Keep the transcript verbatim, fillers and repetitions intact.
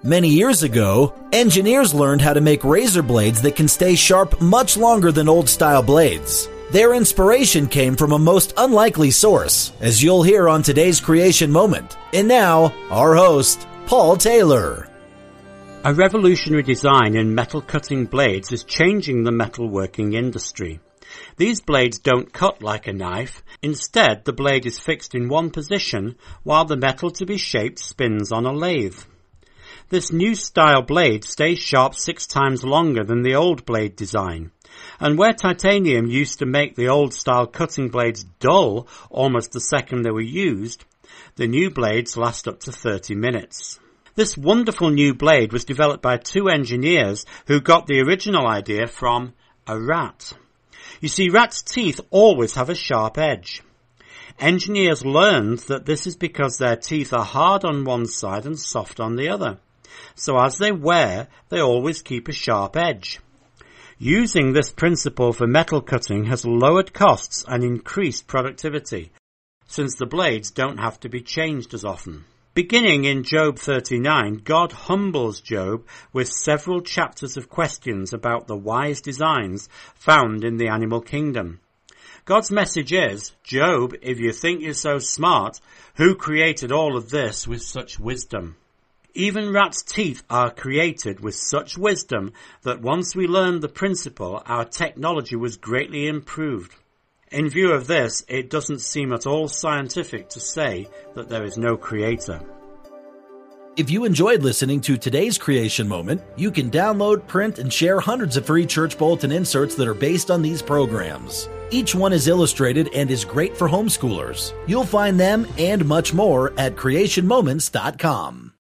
Many years ago, engineers learned how to make razor blades that can stay sharp much longer than old-style blades. Their inspiration came from a most unlikely source, as you'll hear on today's Creation Moment. And now, our host, Paul Taylor. A revolutionary design in metal cutting blades is changing the metalworking industry. These blades don't cut like a knife. Instead, the blade is fixed in one position while the metal to be shaped spins on a lathe. This new style blade stays sharp six times longer than the old blade design. And where titanium used to make the old style cutting blades dull almost the second they were used, the new blades last up to thirty minutes. This wonderful new blade was developed by two engineers who got the original idea from a rat. You see, rats' teeth always have a sharp edge. Engineers learned that this is because their teeth are hard on one side and soft on the other. So as they wear, they always keep a sharp edge. Using this principle for metal cutting has lowered costs and increased productivity, since the blades don't have to be changed as often. Beginning in Job thirty-nine, God humbles Job with several chapters of questions about the wise designs found in the animal kingdom. God's message is, Job, if you think you're so smart, who created all of this with such wisdom? Even rats' teeth are created with such wisdom that once we learned the principle, our technology was greatly improved. In view of this, it doesn't seem at all scientific to say that there is no creator. If you enjoyed listening to today's Creation Moment, you can download, print, and share hundreds of free church bulletin inserts that are based on these programs. Each one is illustrated and is great for homeschoolers. You'll find them and much more at creation moments dot com.